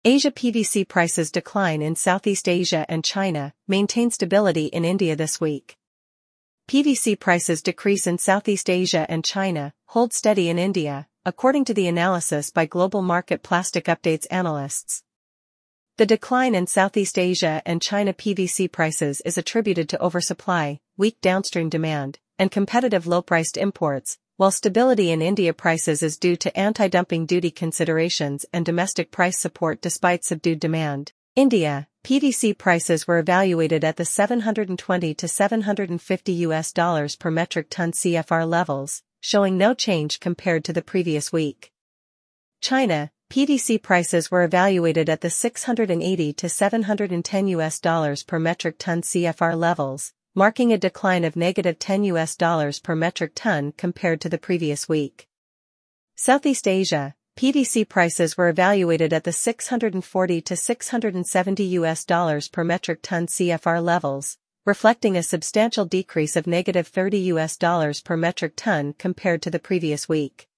Asia PVC prices decline in Southeast Asia and China, maintain stability in India this week. PVC prices decrease in Southeast Asia and China, hold steady in India, according to the analysis by Global Market Plastic Updates analysts. The decline in Southeast Asia and China PVC prices is attributed to oversupply, weak downstream demand, and competitive low-priced imports, while stability in India prices is due to anti-dumping duty considerations and domestic price support despite subdued demand. India, PVC prices were evaluated at the $720 to $750 per metric ton CFR levels, showing no change compared to the previous week. China, PVC prices were evaluated at the $680 to $710 per metric ton CFR levels, marking a decline of -$10 per metric ton compared to the previous week. Southeast Asia, PVC prices were evaluated at the $640 to $670 per metric ton CFR levels, reflecting a substantial decrease of -$30 per metric ton compared to the previous week.